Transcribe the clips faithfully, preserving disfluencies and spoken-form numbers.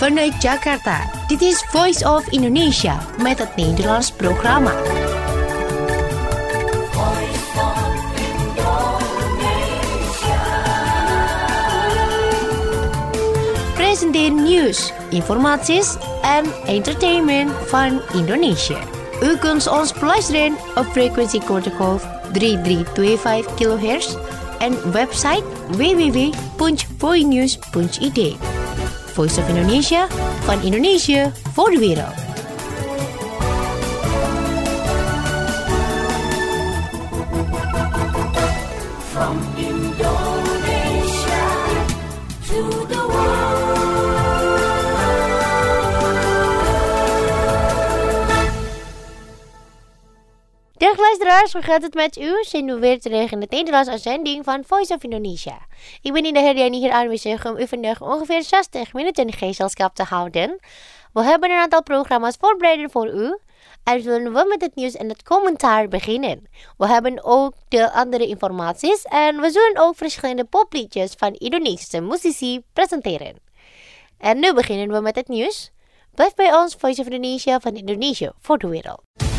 Vanuit Jakarta, dit is Voice of Indonesia met het Nederlands programma. Presenteer nieuws, informaties en entertainment van Indonesia. U kunt ons beluisteren op frequentie kortgolf drie drie twee vijf kilohertz en website w w w punt voinews punt i d. Voice of Indonesia, van Indonesië voor de wereld. From Indonesia to the world. Dag luisteraars, hoe gaat het met u? Zijn we weer terug in het Nederlands uitzending van Voice of Indonesia. Ik ben Indah Herdiani hier aanwezig om u vandaag ongeveer zestig minuten gezelschap te houden. We hebben een aantal programma's voorbereid voor u. En zullen we met het nieuws en het commentaar beginnen. We hebben ook de andere informaties en we zullen ook verschillende popliedjes van Indonesische muzici presenteren. En nu beginnen we met het nieuws. Blijf bij ons, Voice of Indonesia, van Indonesië voor de wereld.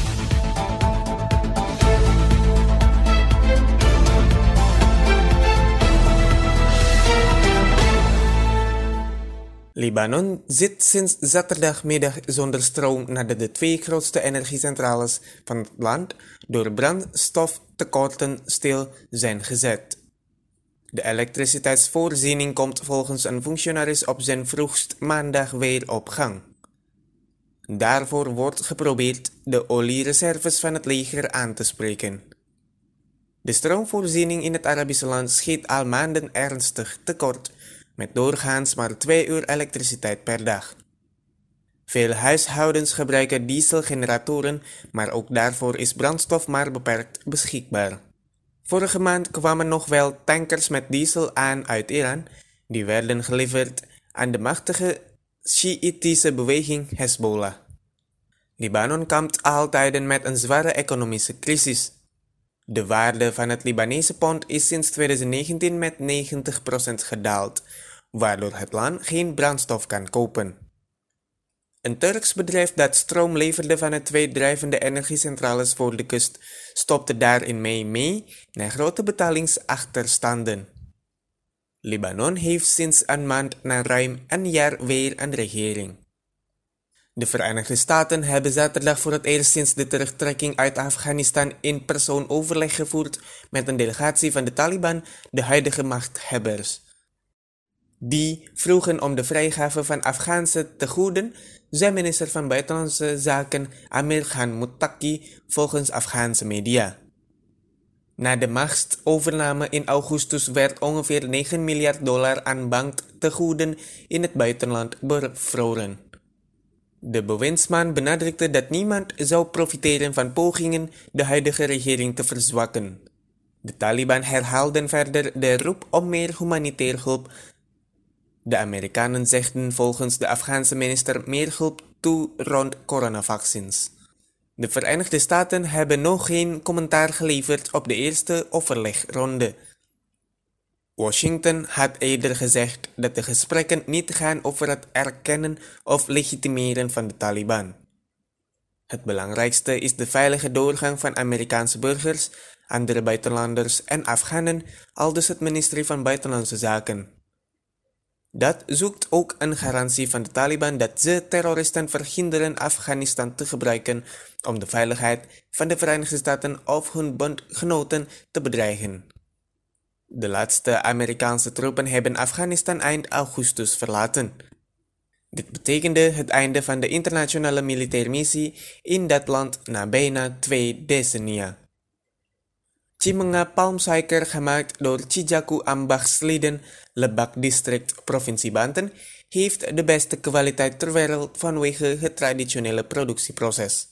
Libanon zit sinds zaterdagmiddag zonder stroom nadat de twee grootste energiecentrales van het land door brandstoftekorten stil zijn gezet. De elektriciteitsvoorziening komt volgens een functionaris op zijn vroegst maandag weer op gang. Daarvoor wordt geprobeerd de oliereserves van het leger aan te spreken. De stroomvoorziening in het Arabische land schiet al maanden ernstig tekort, met doorgaans maar twee uur elektriciteit per dag. Veel huishoudens gebruiken dieselgeneratoren, maar ook daarvoor is brandstof maar beperkt beschikbaar. Vorige maand kwamen nog wel tankers met diesel aan uit Iran, die werden geleverd aan de machtige Sjiïtische beweging Hezbollah. Libanon kampt al tijden met een zware economische crisis. De waarde van het Libanese pond is sinds twintig negentien met negentig procent gedaald, waardoor het land geen brandstof kan kopen. Een Turks bedrijf dat stroom leverde van de twee drijvende energiecentrales voor de kust stopte daar in mei mee na grote betalingsachterstanden. Libanon heeft sinds een maand na ruim een jaar weer een regering. De Verenigde Staten hebben zaterdag voor het eerst sinds de terugtrekking uit Afghanistan in persoon overleg gevoerd met een delegatie van de Taliban, de huidige machthebbers. Die vroegen om de vrijgave van Afghaanse tegoeden, zei minister van Buitenlandse Zaken Amir Khan Muttaqi volgens Afghaanse media. Na de machtsovername in augustus werd ongeveer negen miljard dollar aan banktegoeden in het buitenland bevroren. De bewindsman benadrukte dat niemand zou profiteren van pogingen de huidige regering te verzwakken. De Taliban herhaalden verder de roep om meer humanitaire hulp. De Amerikanen zegden volgens de Afghaanse minister meer hulp toe rond coronavaccins. De Verenigde Staten hebben nog geen commentaar geleverd op de eerste overlegronde. Washington had eerder gezegd dat de gesprekken niet gaan over het erkennen of legitimeren van de Taliban. Het belangrijkste is de veilige doorgang van Amerikaanse burgers, andere buitenlanders en Afghanen, aldus het ministerie van Buitenlandse Zaken. Dat zoekt ook een garantie van de Taliban dat ze terroristen verhinderen Afghanistan te gebruiken om de veiligheid van de Verenigde Staten of hun bondgenoten te bedreigen. De laatste Amerikaanse troepen hebben Afghanistan eind augustus verlaten. Dit betekende het einde van de internationale militaire missie in dat land na bijna twee decennia. Cimenga palmsuiker gemaakt door Cijaku Ambachtsleden, Lebak District, provincie Banten, heeft de beste kwaliteit ter wereld vanwege het traditionele productieproces.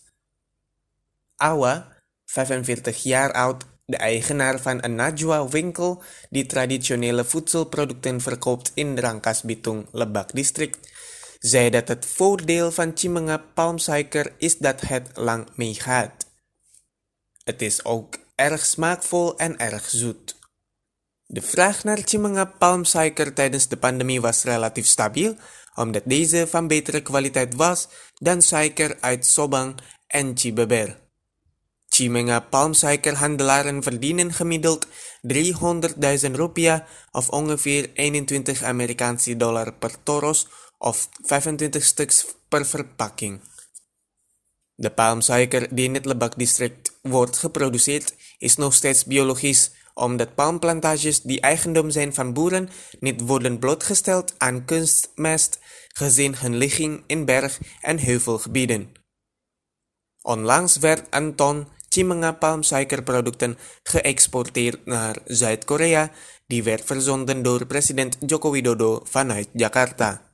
Awa, vijfenveertig jaar oud, de eigenaar van een Najwa-winkel die traditionele voedselproducten verkoopt in Rangkas Bitung, Lebak District, zei dat het voordeel van Cimenga palmsuiker is dat het lang meegaat. Het is ook erg smaakvol en erg zoet. De vraag naar Cimenga palmsuiker tijdens de pandemie was relatief stabiel, omdat deze van betere kwaliteit was dan suiker uit Sobang en Cibeber. Chimenga palmsuikerhandelaren verdienen gemiddeld driehonderdduizend rupiah of ongeveer eenentwintig Amerikaanse dollar per toros of vijfentwintig stuks per verpakking. De palmsuiker die in het Lebak-district wordt geproduceerd is nog steeds biologisch, omdat palmplantages die eigendom zijn van boeren niet worden blootgesteld aan kunstmest gezien hun ligging in berg- en heuvelgebieden. Onlangs werd een ton Chimenga palmsuikerproducten geëxporteerd naar Zuid-Korea, die werd verzonden door president Joko Widodo vanuit Jakarta.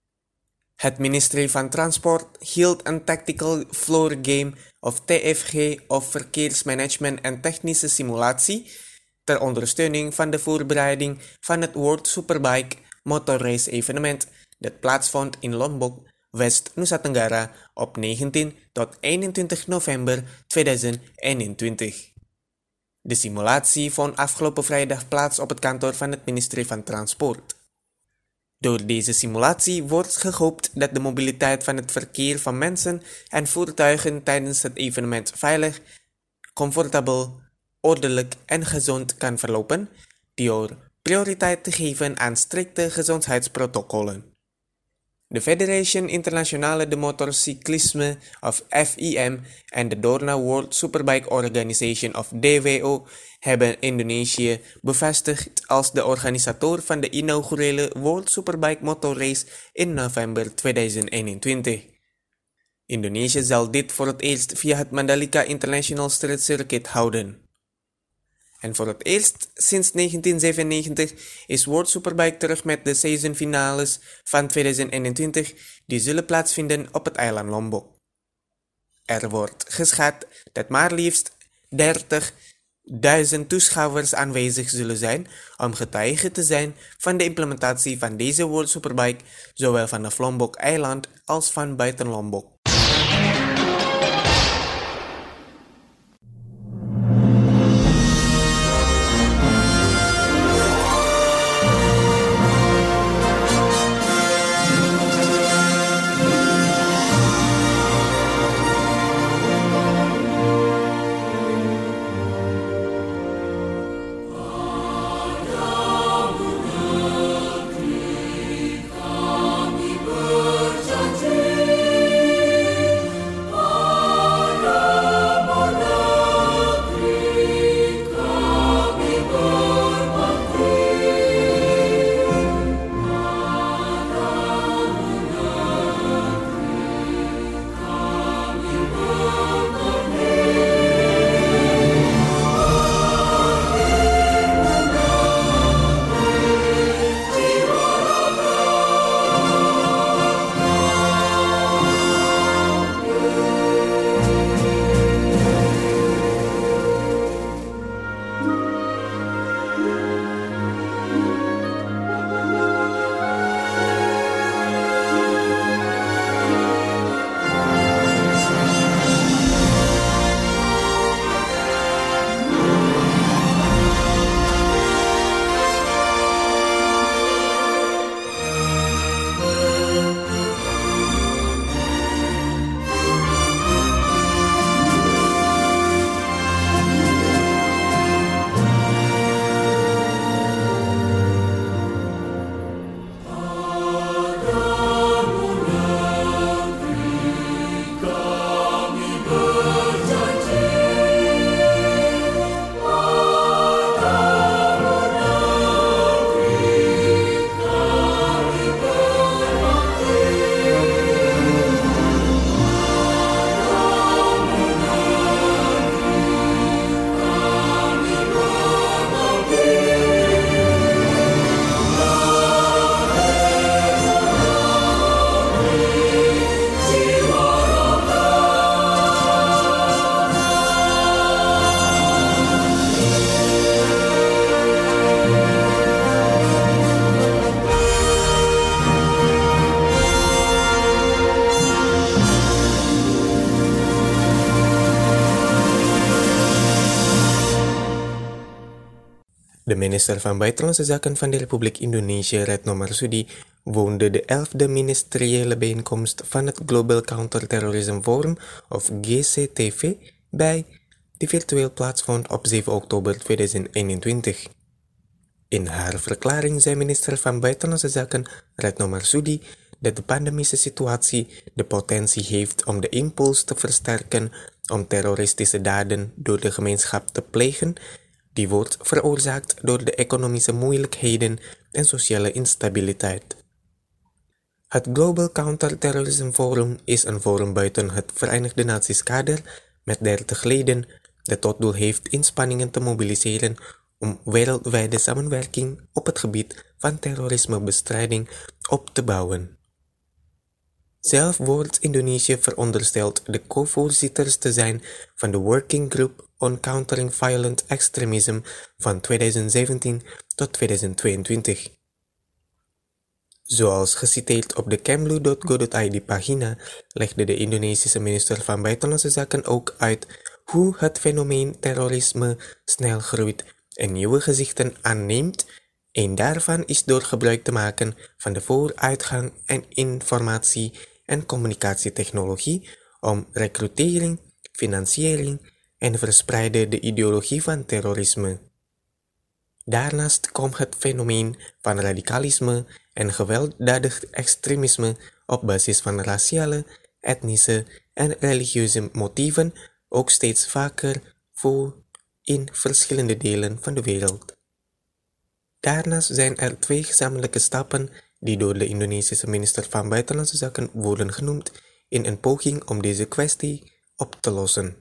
Het ministerie van Transport hield een Tactical Floor Game of T F G of Verkeersmanagement en Technische Simulatie ter ondersteuning van de voorbereiding van het World Superbike motorrace evenement dat plaatsvond in Lombok, West Nusa Tenggara op negentien tot eenentwintig november tweeduizend eenentwintig. De simulatie vond afgelopen vrijdag plaats op het kantoor van het ministerie van Transport. Door deze simulatie wordt gehoopt dat de mobiliteit van het verkeer van mensen en voertuigen tijdens het evenement veilig, comfortabel, ordelijk en gezond kan verlopen, door prioriteit te geven aan strikte gezondheidsprotocollen. De Federation Internationale de Motorcyclisme of F I M en de Dorna World Superbike Organization of D W O hebben Indonesië bevestigd als de organisator van de inaugurele World Superbike Motorrace in november tweeduizend eenentwintig. Indonesië zal dit voor het eerst via het Mandalika International Street Circuit houden. En voor het eerst sinds negentien zevenennegentig is World Superbike terug met de seizoenfinales van tweeduizend eenentwintig die zullen plaatsvinden op het eiland Lombok. Er wordt geschat dat maar liefst dertigduizend toeschouwers aanwezig zullen zijn om getuige te zijn van de implementatie van deze World Superbike, zowel vanaf Lombok-eiland als van buiten Lombok. De minister van Buitenlandse Zaken van de Republiek Indonesië, Retno Marsudi, woonde de elfde ministeriële bijeenkomst van het Global Counterterrorism Forum, of G C T V, bij, die virtueel plaatsvond op zeven oktober tweeduizend eenentwintig. In haar verklaring zei minister van Buitenlandse Zaken Retno Marsudi dat de pandemische situatie de potentie heeft om de impuls te versterken om terroristische daden door de gemeenschap te plegen, die wordt veroorzaakt door de economische moeilijkheden en sociale instabiliteit. Het Global Counterterrorism Forum is een forum buiten het Verenigde Naties kader met dertig leden dat tot doel heeft inspanningen te mobiliseren om wereldwijde samenwerking op het gebied van terrorismebestrijding op te bouwen. Zelf wordt Indonesië verondersteld de co-voorzitters te zijn van de Working Group on Countering Violent Extremism van tweeduizend zeventien tot tweeduizend tweeëntwintig. Zoals geciteerd op de kemlu punt go punt i d pagina legde de Indonesische minister van Buitenlandse Zaken ook uit hoe het fenomeen terrorisme snel groeit en nieuwe gezichten aanneemt, en daarvan is door gebruik te maken van de vooruitgang en informatie- en communicatietechnologie om recrutering, financiering en verspreiden de ideologie van terrorisme. Daarnaast komt het fenomeen van radicalisme en gewelddadig extremisme op basis van raciale, etnische en religieuze motieven ook steeds vaker voor in verschillende delen van de wereld. Daarnaast zijn er twee gezamenlijke stappen die door de Indonesische minister van Buitenlandse Zaken worden genoemd in een poging om deze kwestie op te lossen.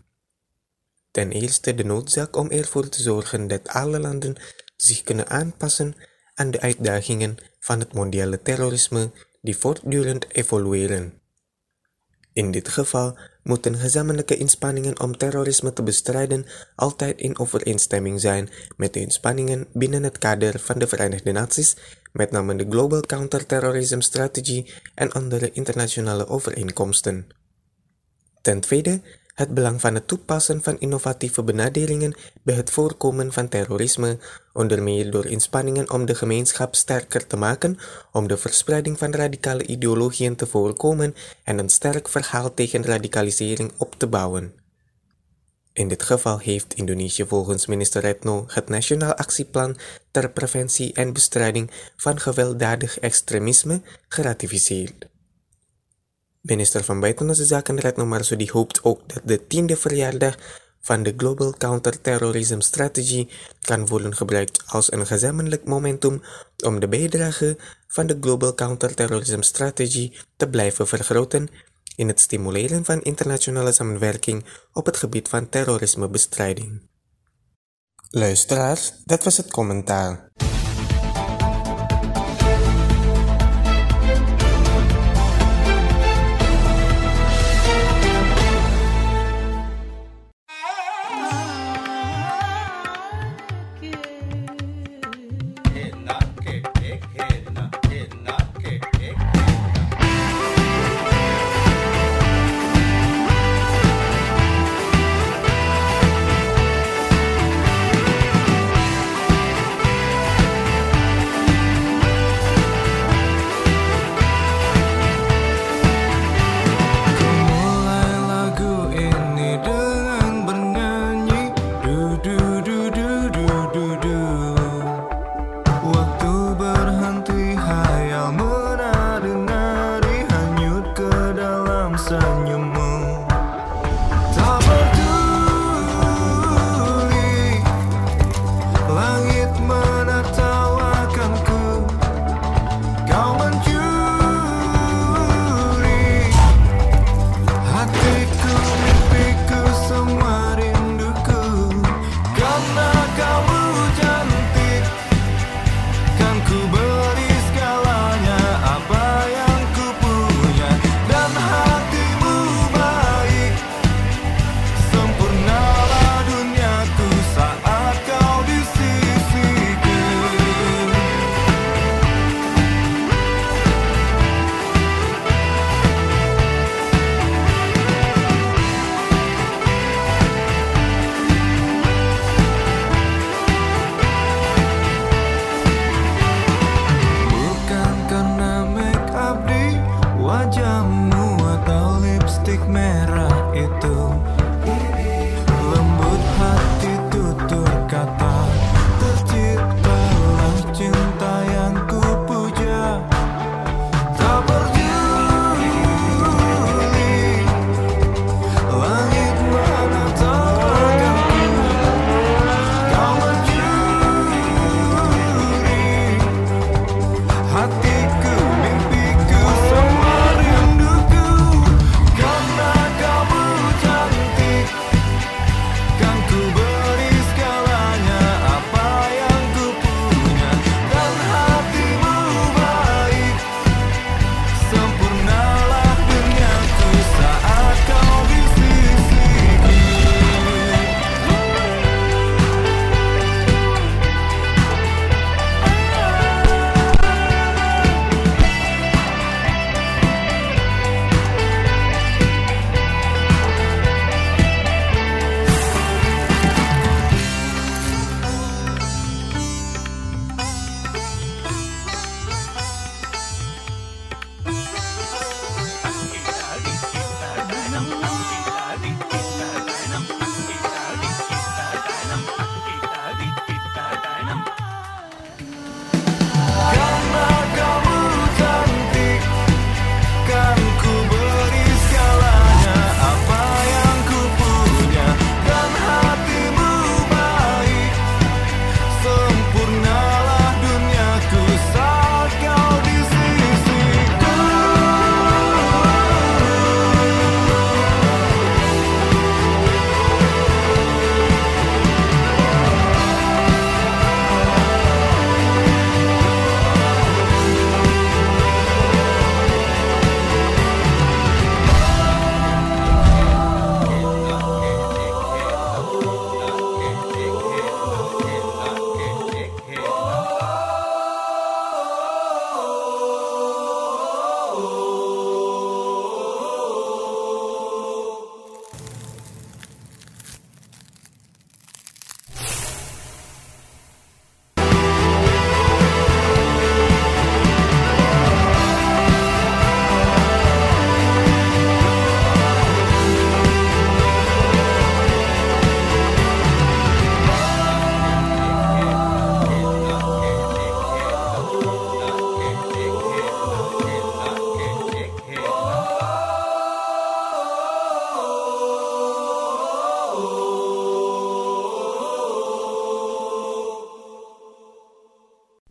Ten eerste de noodzaak om ervoor te zorgen dat alle landen zich kunnen aanpassen aan de uitdagingen van het mondiale terrorisme die voortdurend evolueren. In dit geval moeten gezamenlijke inspanningen om terrorisme te bestrijden altijd in overeenstemming zijn met de inspanningen binnen het kader van de Verenigde Naties, met name de Global Counterterrorism Strategy en andere internationale overeenkomsten. Ten tweede, het belang van het toepassen van innovatieve benadelingen bij het voorkomen van terrorisme, onder meer door inspanningen om de gemeenschap sterker te maken, om de verspreiding van radicale ideologieën te voorkomen en een sterk verhaal tegen radicalisering op te bouwen. In dit geval heeft Indonesië volgens minister Retno het Nationaal Actieplan ter Preventie en Bestrijding van Gewelddadig Extremisme geratificeerd. Minister van Buitenlandse Zaken Retno Marsudi hoopt ook dat de tiende verjaardag van de Global Counterterrorism Strategy kan worden gebruikt als een gezamenlijk momentum om de bijdrage van de Global Counterterrorism Strategy te blijven vergroten in het stimuleren van internationale samenwerking op het gebied van terrorismebestrijding. Luisteraars, dat was het commentaar.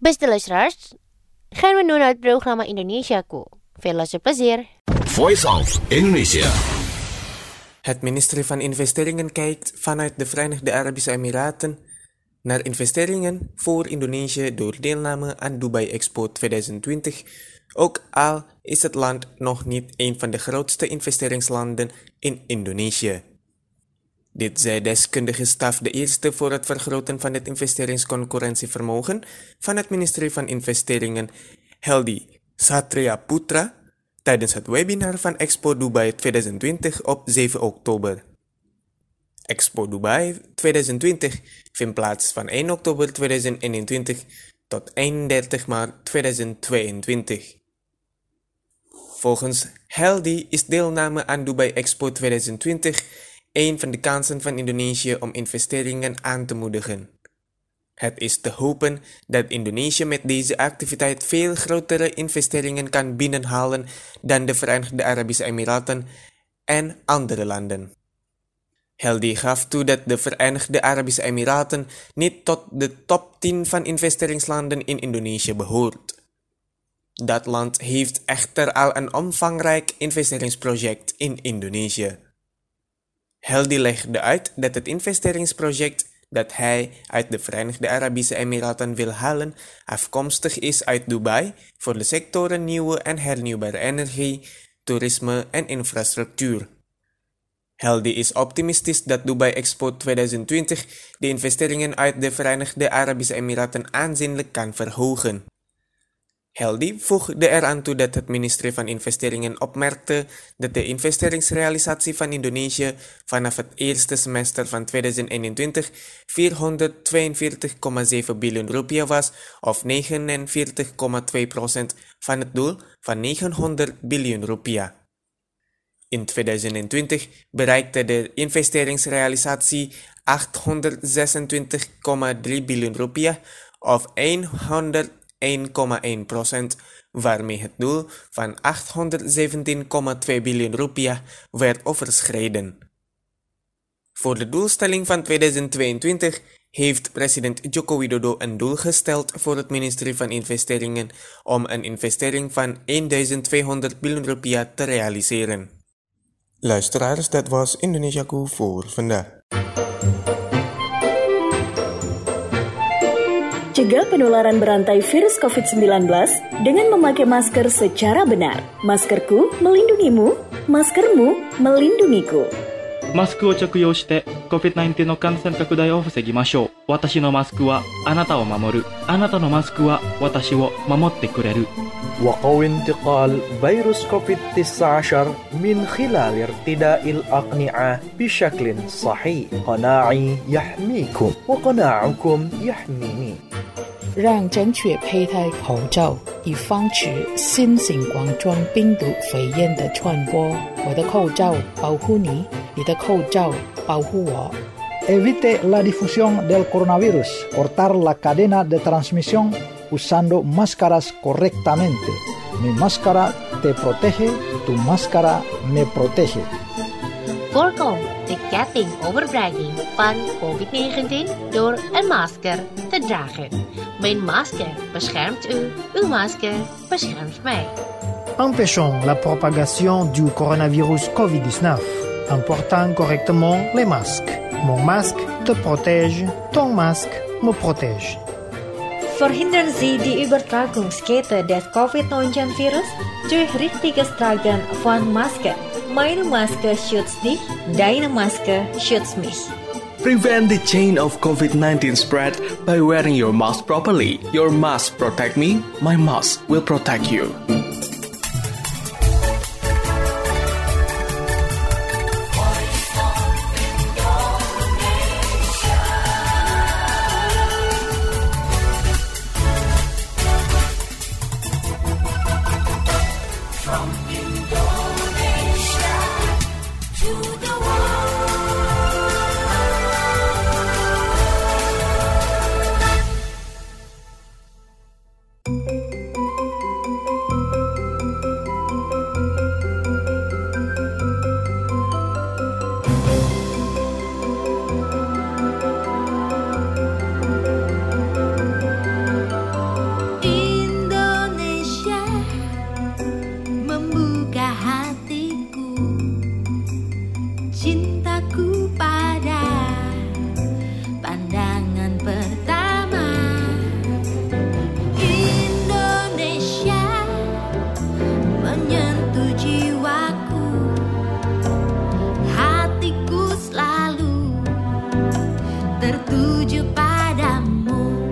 Beste luisteraars, gaan we nu naar het programma Indonesiaku. Veel luisterplezier. Voice of Indonesia. Het ministerie van Investeringen kijkt vanuit de Verenigde Arabische Emiraten naar investeringen voor Indonesië door deelname aan Dubai Expo twintig twintig, ook al is het land nog niet een van de grootste investeringslanden in Indonesië. Dit zei deskundige staf de eerste voor het vergroten van het investeringsconcurrentievermogen van het ministerie van Investeringen, Heldi Satria Putra, tijdens het webinar van Expo Dubai twintig twintig op zeven oktober. Expo Dubai twintig twintig vindt plaats van één oktober tweeduizend eenentwintig tot eenendertig maart tweeduizend tweeëntwintig. Volgens Heldi is deelname aan Dubai Expo twintig twintig een van de kansen van Indonesië om investeringen aan te moedigen. Het is te hopen dat Indonesië met deze activiteit veel grotere investeringen kan binnenhalen dan de Verenigde Arabische Emiraten en andere landen. Heldi gaf toe dat de Verenigde Arabische Emiraten niet tot de top tien van investeringslanden in Indonesië behoort. Dat land heeft echter al een omvangrijk investeringsproject in Indonesië. Heldi legde uit dat het investeringsproject dat hij uit de Verenigde Arabische Emiraten wil halen afkomstig is uit Dubai voor de sectoren nieuwe en hernieuwbare energie, toerisme en infrastructuur. Heldi is optimistisch dat Dubai Expo twintig twintig de investeringen uit de Verenigde Arabische Emiraten aanzienlijk kan verhogen. Heldi voegde eraan toe dat het ministerie van Investeringen opmerkte dat de investeringsrealisatie van Indonesië vanaf het eerste semester van tweeduizend eenentwintig vierhonderdtweeënveertig komma zeven biljoen rupiah was, of negenenveertig komma twee procent van het doel van negenhonderd biljoen rupiah. In tweeduizend twintig bereikte de investeringsrealisatie achthonderdzesentwintig komma drie biljoen rupiah, of honderdéén komma één procent, waarmee het doel van achthonderdzeventien komma twee biljoen rupiah werd overschreden. Voor de doelstelling van tweeduizend tweeëntwintig heeft president Joko Widodo een doel gesteld voor het ministerie van Investeringen om een investering van duizend tweehonderd biljoen rupiah te realiseren. Luisteraars, dat was Indonesiaku voor vandaag. Cegah penularan berantai virus covid sembilan belas dengan memakai masker secara benar. Maskerku melindungimu, maskermu melindungiku. マスクを着用して コビッドナインティーン の感染拡大を防ぎましょう。私のマスクはあなたを守る。あなたのマスクは私を守ってくれる。 وقوي انتقال فيروس كوفيد تسعة عشر من خلال ارتداء الأقنعة بشكل صحيح. قناعي يحميكم وقناعكم يحميني. 让正确佩戴口罩，以防止新型冠状病毒肺炎的传播。我的口罩保护你，你的口罩保护我。 Evite la difusión del coronavirus. Cortar la cadena de transmisión usando máscaras correctamente. Mi máscara te protege, tu máscara me protege. Voorkom de kettingoverbrenging van covid negentien door een masker te dragen. Mijn masker beschermt u, uw masker beschermt mij. Empêchons la propagation du coronavirus covid dix-neuf en portant correctement les masques. Mon masque te protège, ton masque me protège. Verhindern Sie die Übertragungskette des covid neunzehn virus durch richtiges Tragen von Masken. Meine Maske schützt dich, deine Maske schützt mich. Prevent the chain of covid nineteen spread by wearing your mask properly. Your mask protect me, my mask will protect you. tertuju padamu.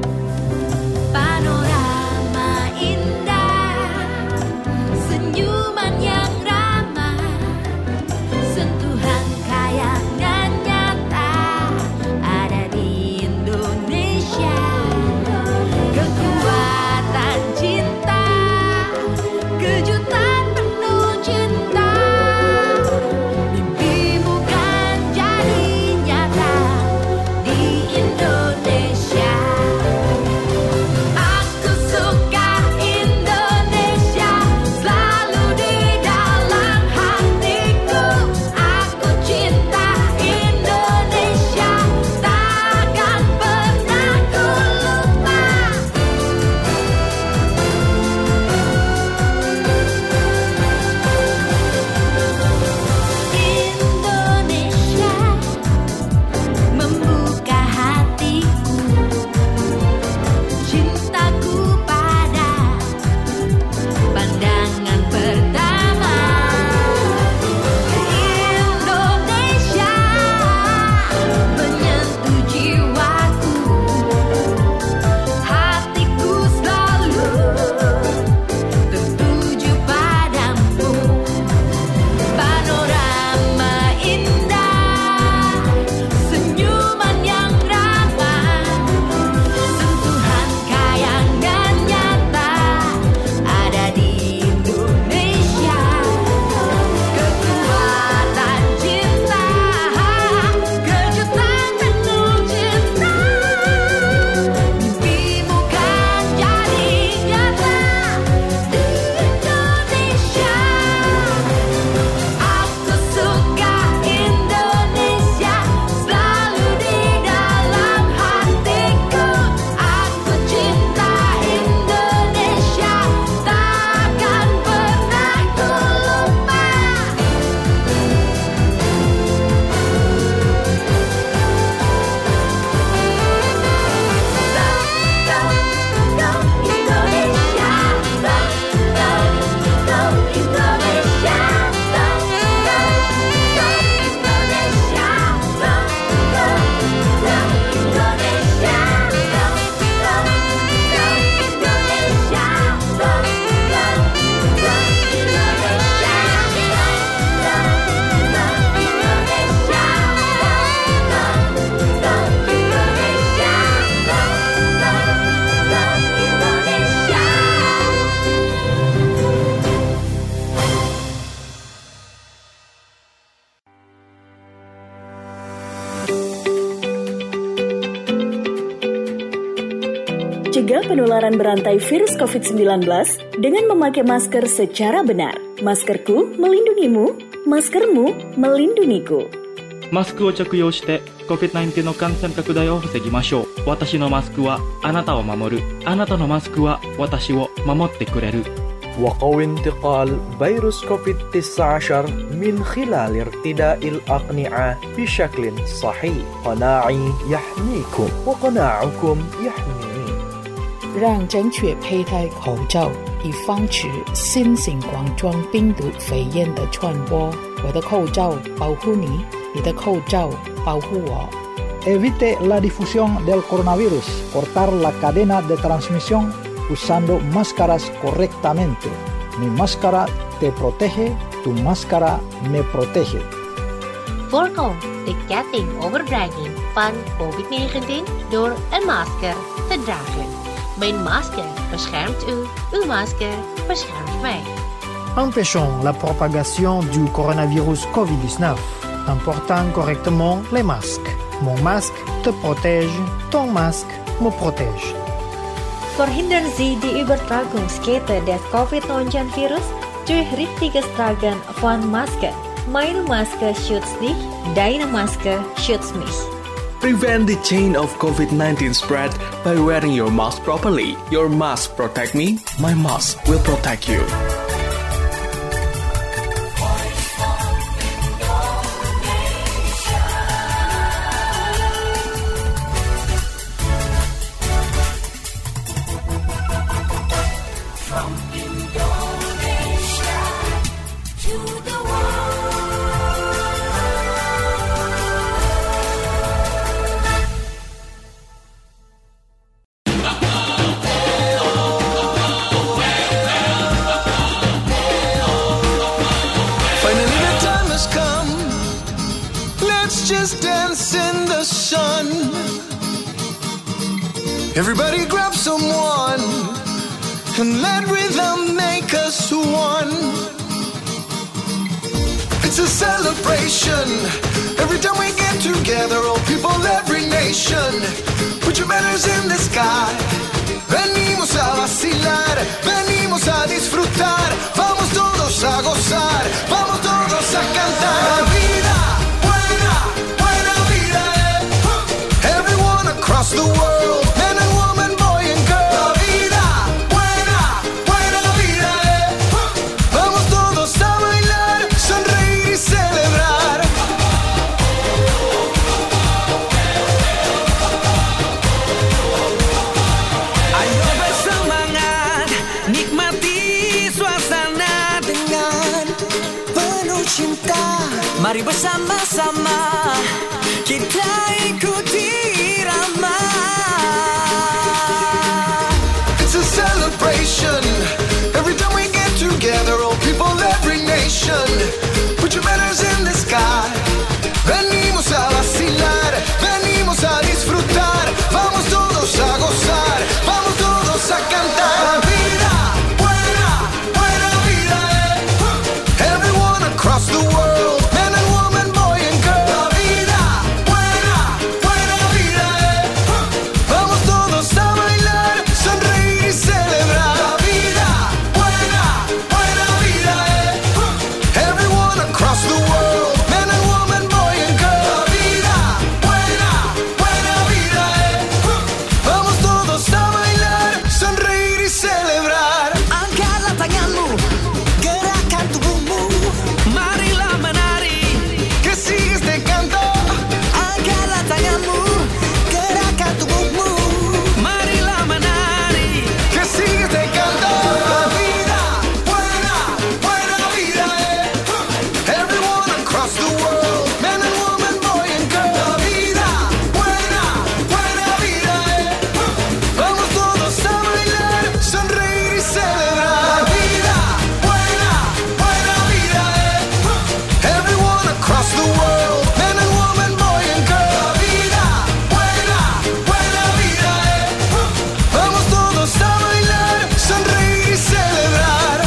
Panorama indah, senyuman yang ramah, sentuhan kayangan nyata ada di Indonesia. Kekuatan cinta, kejutan penuh cinta, mimpimu kan jadi nyata di Indonesia. Aku suka Indonesia, selalu di dalam hatiku. Aku cinta Indonesia, takkan pernah ku lupa. Indonesia membuka hatiku, cintaku pada pandangan pertama. Indonesia menyentuh jiwaku, hatiku selalu tertuju padamu. Panorama indah, senyuman yang ramah, sentuhan kayangan nyata ada di Indonesia. Kekuatan cinta, kejutan penuh cinta, mimpimu kan jadi nyata di Indonesia. Aku suka Indonesia, selalu di dalam hatiku. Aku cinta Indonesia, takkan pernah ku lupa. Cegah penularan berantai virus covid sembilan belas dengan memakai masker secara benar. Maskerku melindungimu, maskermu melindungiku. マスクを着用して コビッドナインティーン の感染拡大を防ぎましょう。私のマスクはあなたを守る。あなたのマスクは私を守ってくれる。 وقوي انتقال فيروس كوفيد تسعة عشر من خلال ارتداء الأقنعة بشكل صحيح. قناعي يحميكم وقناعكم يحميني. 让正确佩戴口罩，以防止新型冠状病毒肺炎的传播。我的口罩保护你，你的口罩保护我。 Evite la difusión del coronavirus. Cortar la cadena de transmisión usando máscaras correctamente. Mi máscara te protege, tu máscara me protege. Voorkom de ketting overdrijving van covid negentien door een masker te dragen. Mijn masker beschermt u, uw masker beschermt mij. Empêchons la propagation du coronavirus covid dix-neuf en portant correctement les masques. Mon masque te protège, ton masque me protège. Verhindern Sie die Übertragungskette des covid neunzehn-Virus durch richtiges Tragen von Masken. Meine Maske schützt dich, deine Maske schützt mich. Prevent the chain of COVID nineteen spread by wearing your mask properly. Your mask protect me, my mask will protect you. Everybody grab someone and let rhythm make us one. It's a celebration. Every time we get together, all people, every nation. Put your banners in the sky. Venimos a vacilar, venimos a disfrutar. Vamos todos a gozar, vamos todos a cantar. La vida, buena, buena vida, eh. Everyone across the world, man and woman, boy and girl. La vida, buena, buena vida, eh. Vamos todos a bailar, sonreír y celebrar. Ayo bersemangat, nikmati suasana dengan penuh cinta. Mari bersama-sama kita ikuti irama. It's a celebration. Every time we get together, all people, every nation. Put your banners in the sky. Venimos a vacilar, venimos a disfrutar. Vamos todos a gozar, vamos todos a cantar. La vida, buena, buena vida, eh. Everyone across the world, man and woman, boy and girl. La vida, buena, buena vida, eh. Vamos todos a bailar, sonreír y celebrar. La vida, buena, buena vida, eh. Everyone across the world, man and woman, boy and girl. La vida, buena, buena vida, eh. Vamos todos a bailar, sonreír y celebrar. Angkatlah tanganmu, gerakkan tubuhmu. Marilah menari, Que sigue este canto. angkatlah tanganmu, gerakkan tubuhmu. Marilah menari. Que sigue este canto. La vida, buena, buena vida, eh. Everyone across the world, man and woman, boy and girl. La vida, buena, buena vida, eh. Vamos todos a bailar, sonreír y celebrar. La vida, buena, buena vida, eh. Everyone across the world, man and woman, boy and girl. La vida, buena, buena vida, eh. Vamos todos a bailar, sonreír y celebrar.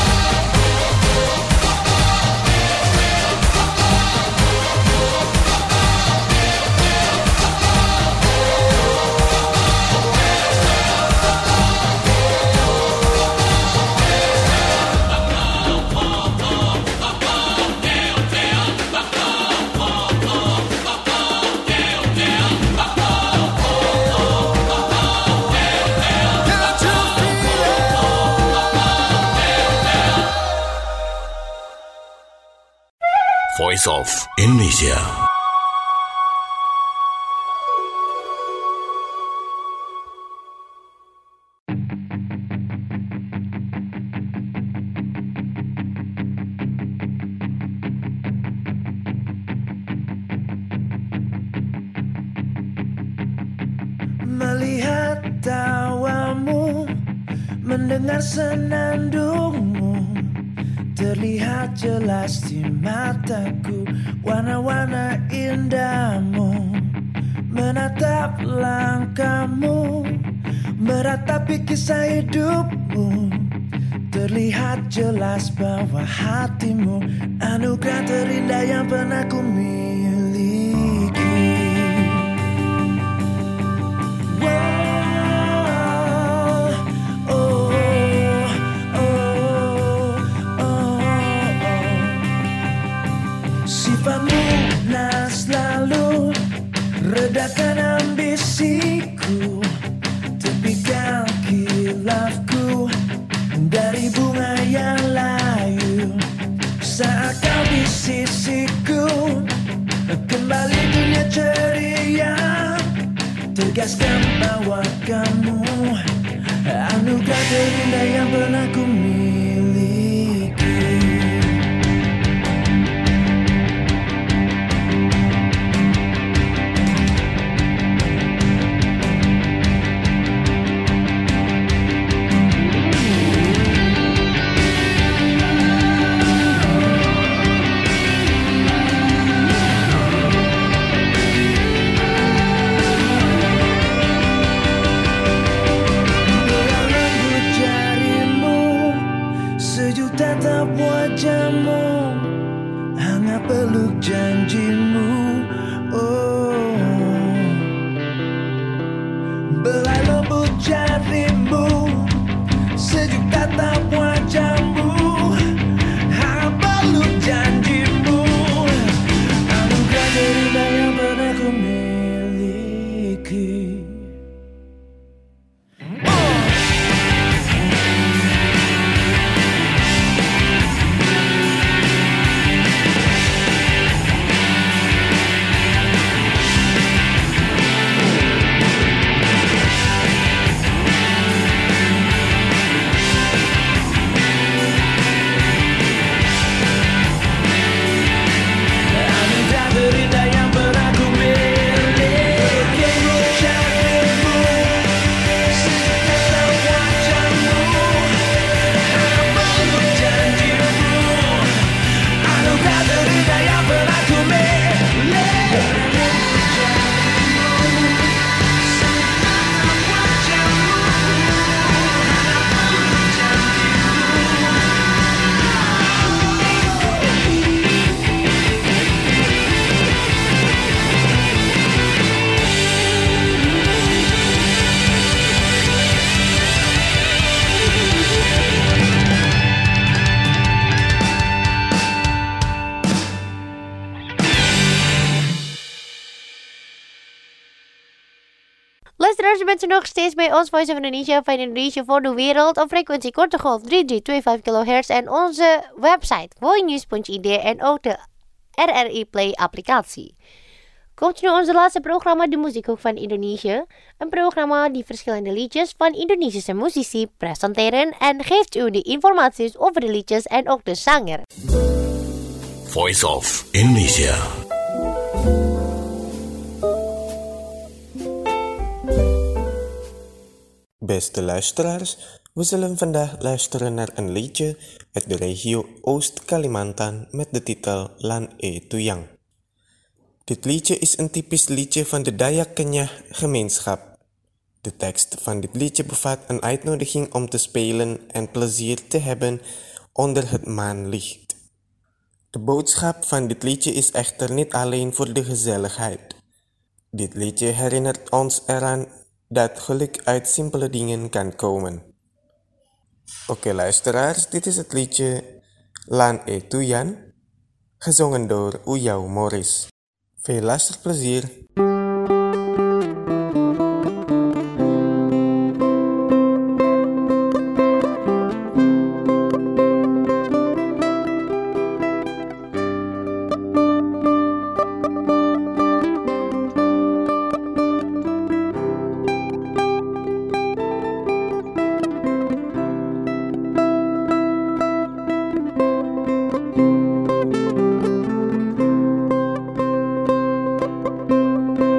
Voice of Indonesia. Melihat tawamu, mendengar senandungmu, terlihat jelas di mataku warna-warna indahmu. Menatap langkahmu, meratapi kisah hidupmu, terlihat jelas bahwa hatimu anugerah terindah yang pernah ku miliki. Sifatmu nah selalu redakan ambisiku, tepikan kilafku dari bunga yang layu. Saat kau di sisiku, kembali dunia ceria, tegaskan bahwa kamu anugerah terindah yang pernah ku miliki. belai lembut jarimu, sejuk tatap wajahmu, harap peluk janjimu, anugerah terindah yang pernah ku miliki. Luisteraars, u bent er nog steeds bij ons Voice of Indonesia van Indonesia voor de wereld op frequentie korte golf drie drie twee vijf kilohertz en onze website voinews punt i d en ook de R R I Play applicatie. Komt nu onze laatste programma, de Muziekhoek van Indonesië. Een programma die verschillende liedjes van Indonesische muzici presenteren en geeft u de informaties over de liedjes en ook de zanger. Voice of Indonesia. Beste luisteraars, we zullen vandaag luisteren naar een liedje uit de regio Oost-Kalimantan met de titel Lan E Tuyang. Dit liedje is een typisch liedje van de Dayak Kenyah gemeenschap. De tekst van dit liedje bevat een uitnodiging om te spelen en plezier te hebben onder het maanlicht. De boodschap van dit liedje is echter niet alleen voor de gezelligheid. Dit liedje herinnert ons eraan dat geluk uit simpele dingen kan komen. Oké luisteraars, dit is het liedje Lan E Tuyang, gezongen door Uyau Morris. Veel luisterplezier! Thank you.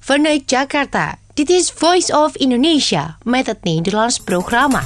Vanuit Jakarta, dit is Voice of Indonesia met het Nederlands programma.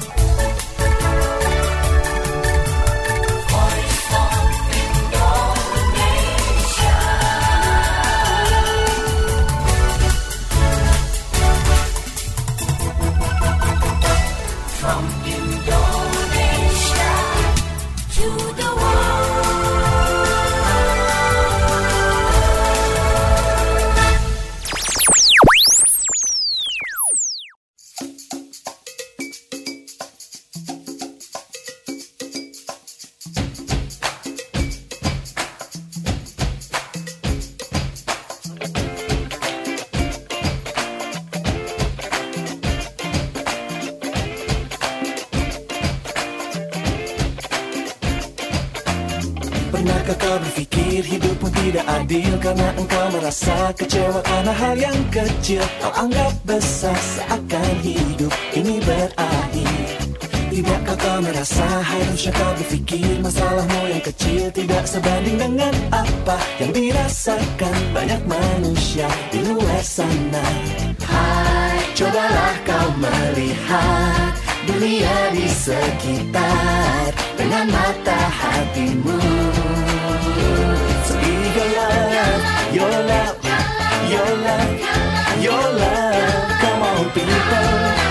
Pernahkah kau berpikir hidupmu tidak adil karena engkau merasa kecewa karena hal yang kecil kau anggap besar seakan hidup ini berakhir. Tidakkah kau merasa harusnya kau berpikir masalahmu yang kecil tidak sebanding dengan apa yang dirasakan banyak manusia di luar sana. Hai, cobalah kau melihat dunia di sekitar dengan mata hatimu. So give your love, your love, your love, your love. Come on people.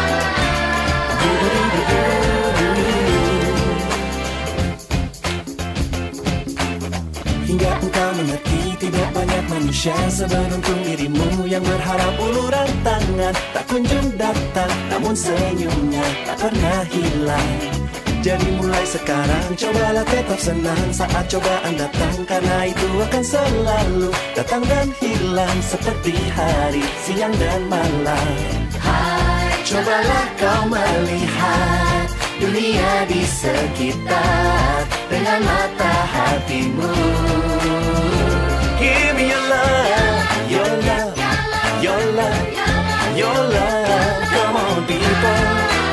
Hingga engkau mengerti tidak banyak manusia seberuntung dirimu yang berharap uluran tangan tak kunjung datang, namun senyumnya tak pernah hilang. Jadi mulai sekarang cobalah tetap senang saat cobaan datang, karena itu akan selalu datang dan hilang seperti hari, siang dan malam. Hai, cobalah kau melihat dunia di sekitar dengan mata hatimu. Give me your love, your love, your love, your love. Come on people.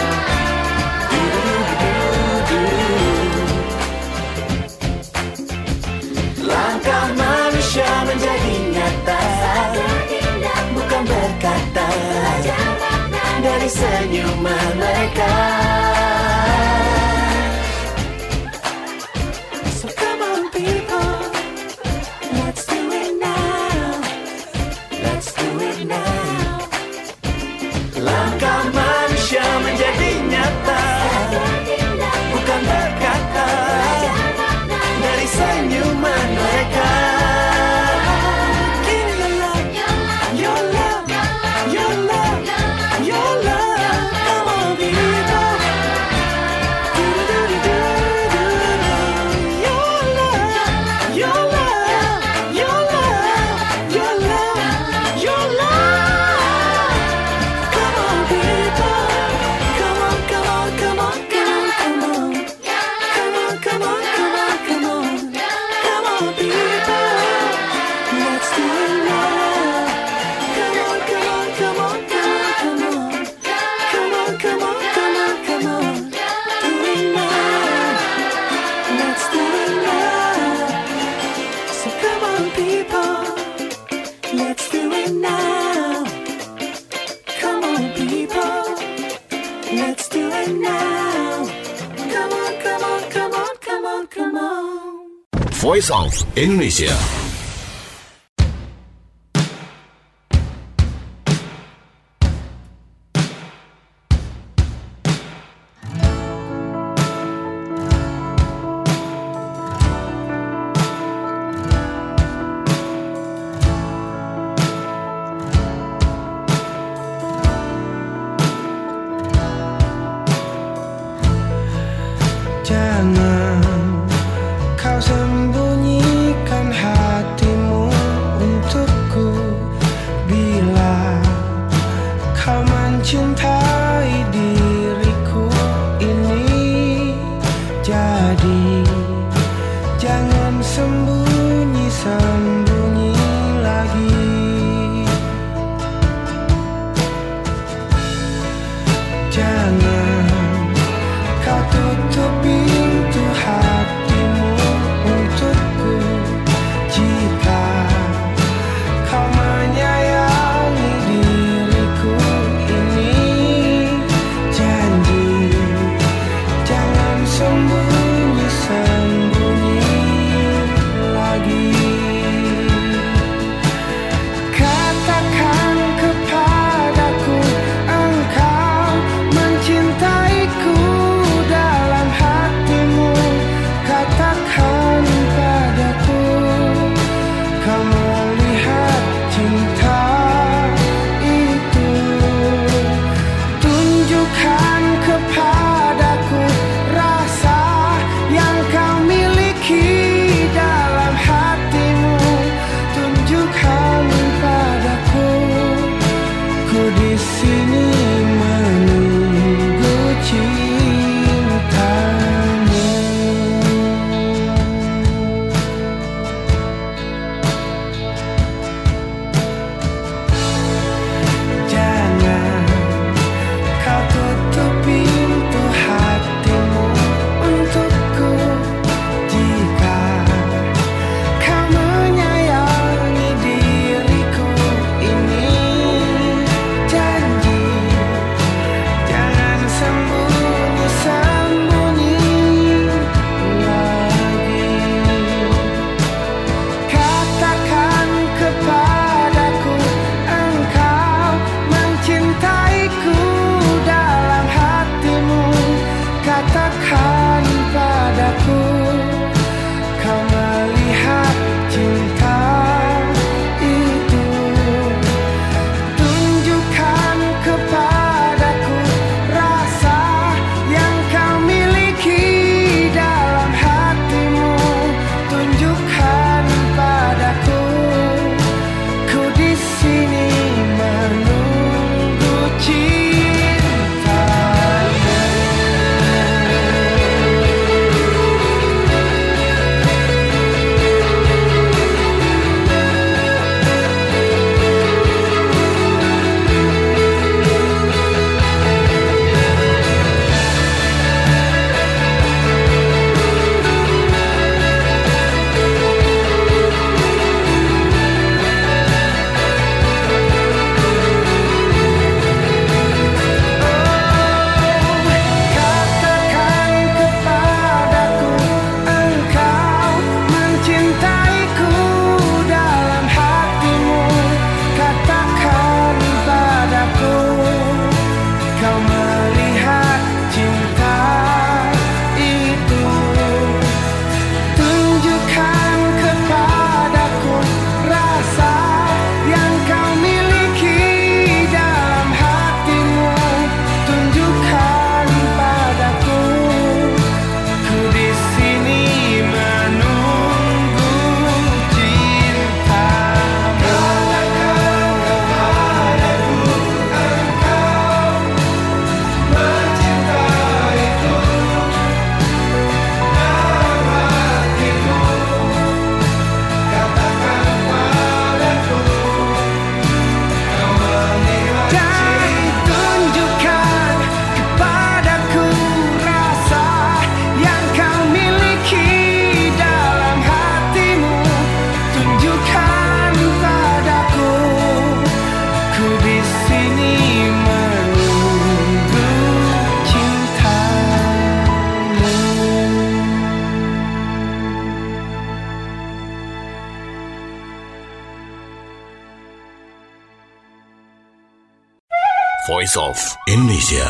Langkah manusia menjadi nyata, bukan berkata, dari senyuman mereka. So come on people, let's do it now, let's do it now. Langkah manusia menjadi nyata, bukan berkata, dari senyuman mereka. Give me your love, your love, your love, your love. Come on people. Do-do-do-do-do-do. Your love, your love, your love, your love, your love. Come on people. Come on, come on, come on, come on, come on. Come on, come on, come on, come on. Come on people. Let's do it now. Come on, come on, come on, come on, come on. Come on, come on, come on, come on. Do it now. Let's do it now. So come on people. Let's do it now. Come on people. Let's do it now. Come on, come on, come on, come on, come on. Voice of Indonesia. Jangan kau sembunyikan hati kau melihat cinta itu. Tunjukkan kepadaku rasa yang kau miliki dalam hatimu. Tunjukkan padaku, ku di sini menunggu cintamu. Jangan kau tutup pintu hatimu untukku. Jika kau menyayangi diriku ini, janji jangan sembunyi-sembunyi lagi. Katakan kepadaku engkau mencintaiku dalam hatimu. Katakan padaku kau melihat cinta itu. Tunjukkan kepadaku rasa yang kau miliki dalam hatimu. Tunjukkan padaku, ku di sini menunggu cintamu. Katakan kepadaku engkau mencintaiku dalam hatimu. Katakan padaku kau melihat cinta itu. Tunjukkan kepadaku rasa yang kau miliki dalam hatimu. Tunjukkan padaku, ku di sini menunggu cintamu. Dan tunjukkan kepadaku rasa yang kau miliki dalam hatimu. Tunjukkan padaku, ku di sini menunggu cintamu. Voice of Indonesia.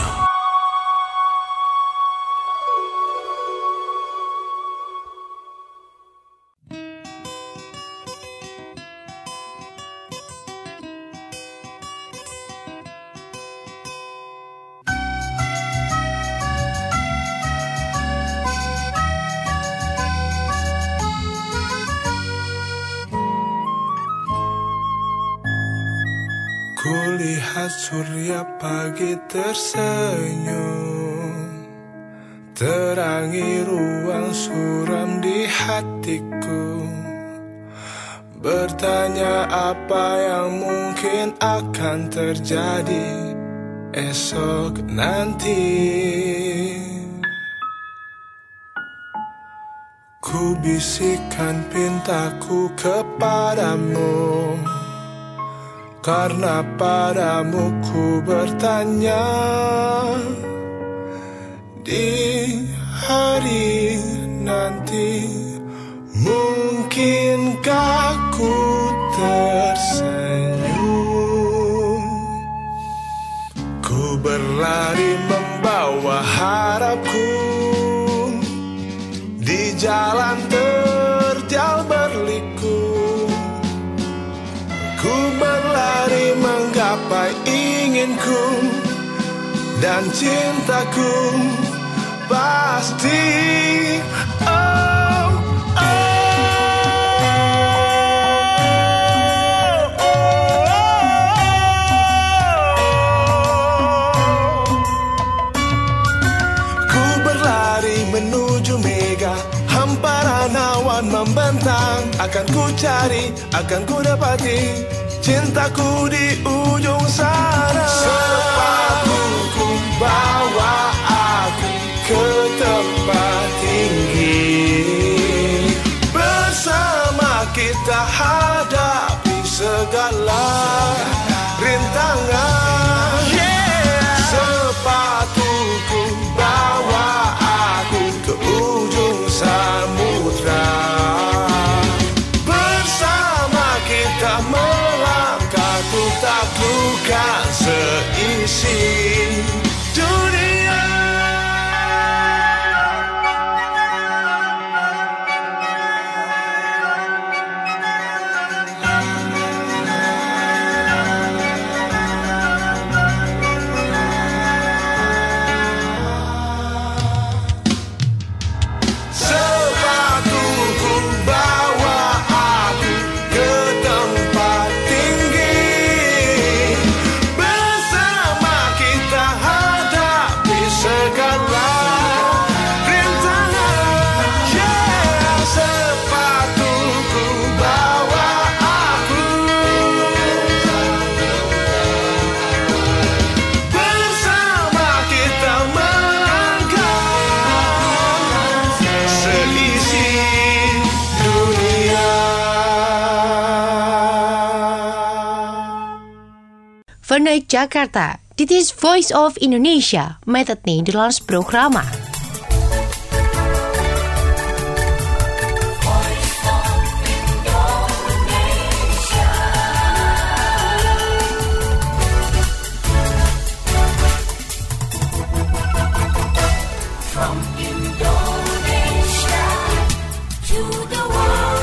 Kulihat surya pagi tersenyum, terangi ruang suram di hatiku. Bertanya apa yang mungkin akan terjadi esok nanti. Ku bisikan pintaku kepadamu, karena padamu ku bertanya. Di hari nanti mungkinkah ku tersenyum? Ku berlari membawa harapku di jalan terjal berliku. Ku berlari menggapai inginku, dan cintaku pasti. Oh, oh. Menuju mega, hamparan awan membentang. Akan ku cari, akan ku dapati cintaku di ujung sana. Sepatuku bawa aku ke tempat tinggi. Bersama kita hadapi segala rintangan. Yeah. Sepatuku bawa ke ujung samudra. Bersama kita melangkah, ku taklukkan seisi dunia. Vanuit Jakarta, dit is Voice of Indonesia met het Nederlands programma. From Indonesia to the world.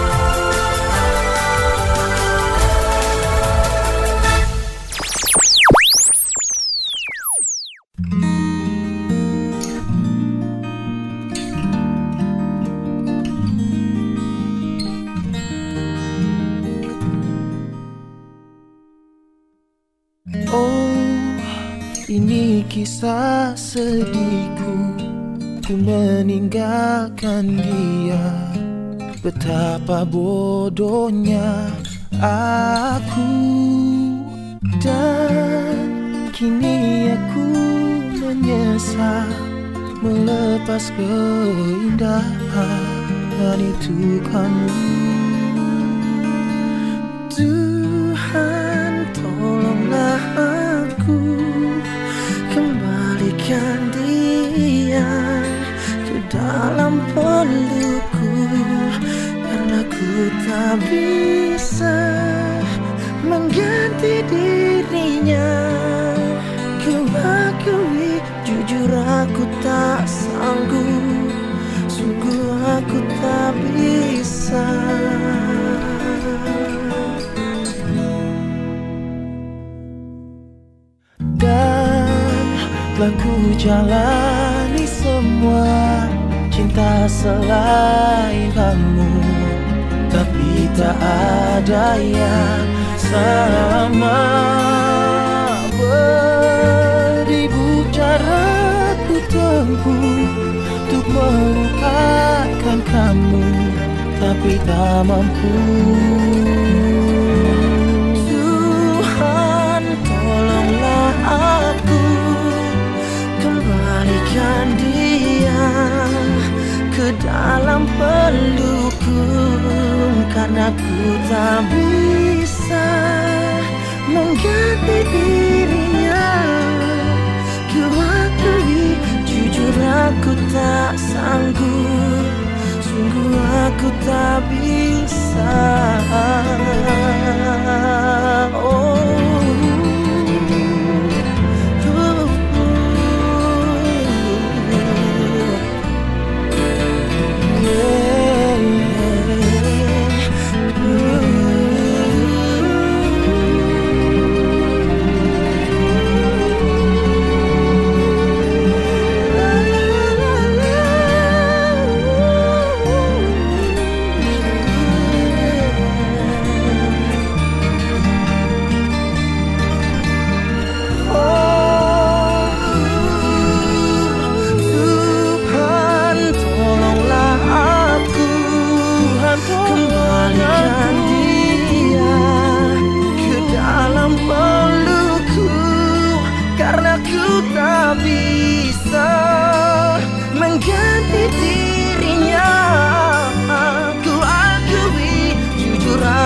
Ini kisah sedihku, ku meninggalkan dia. Betapa bodohnya aku, dan kini aku menyesal melepas keindahan itu kamu. Tuhan, tolonglah aku, kembalikan dia ke dalam pelukku, karena ku tak bisa mengganti dirinya. Ku akui, jujur aku tak sanggup, sungguh aku tak bisa. Dan telah ku jalani semua cinta selain kamu, tapi tak ada yang sama. Beribu cara ku tempuh untuk melupakan kamu, tapi tak mampu. Tuhan, tolonglah aku, kembalikan dia ke dalam pelukku, karena ku tak bisa mengganti dirinya. Ku akui, jujur aku tak sanggup, sungguh aku tak bisa. Oh.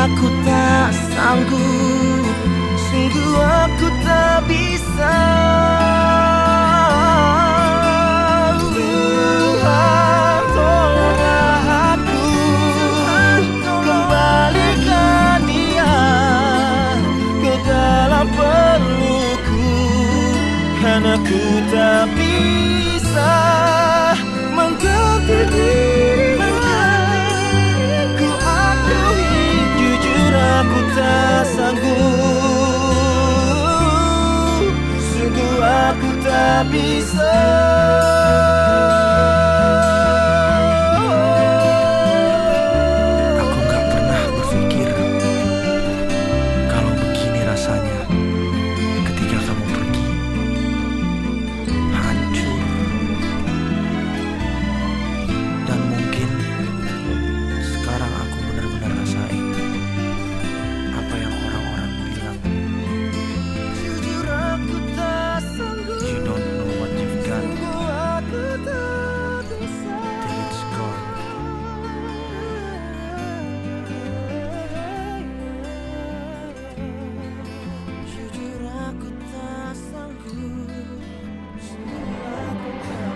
aku tak sanggup, sungguh aku tak bisa. Tuhan tolonglah aku, kembalikan dia ke dalam pelukku, karena ku tak bisa mengganti dirinya. Ku akui jujur aku tak sanggup, sungguh aku tak bisa. Aku gak pernah berpikir kalau begini rasanya ketika kamu pergi. Hancur. Dan mungkin sekarang aku benar-benar rasain apa yang orang-orang bilang. Jujur aku tak sanggup, You don't know what you've got sungguh aku tak bisa. till it's gone. Jujur aku tak sanggup, sungguh aku tak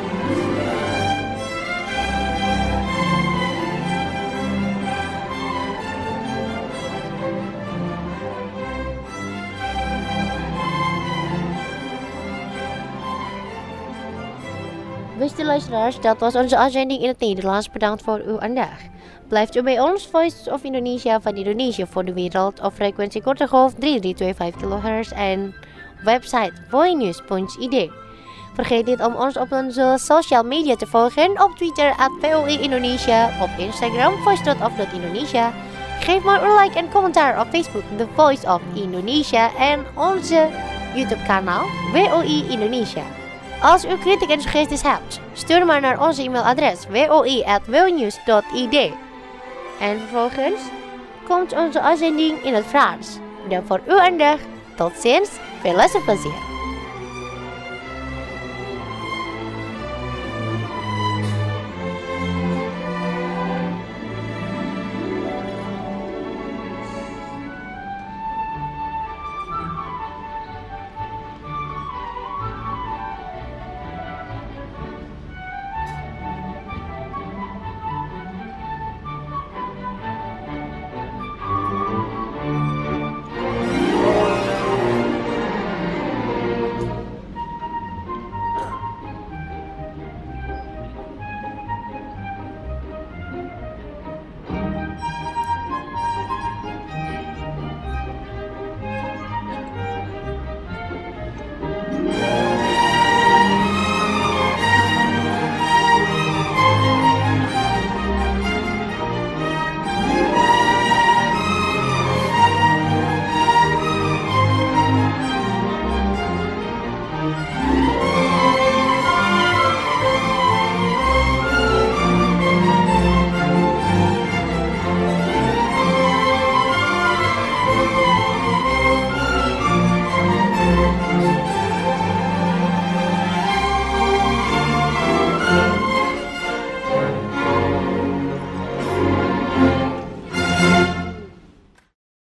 Beste luisteraars, dat was onze uitzending in het Nederlands. Bedankt voor uw aandacht. Blijft u bij ons, Voice of Indonesia van Indonesië voor de wereld op frequentie korte golf drie drie twee vijf kilohertz en website voinews punt i d. Vergeet niet om ons op onze social media te volgen, op Twitter at V O I Indonesia, op Instagram voice.of.indonesia. Geef maar een like en commentaar op Facebook The Voice of Indonesia en onze YouTube kanaal V O I Indonesia. Als u kritiek en suggesties hebt, stuur maar naar onze e-mailadres v o i at voinews punt i d. En vervolgens komt onze uitzending in het Frans. Dan voor uw aandacht, tot ziens, veel luisterplezier.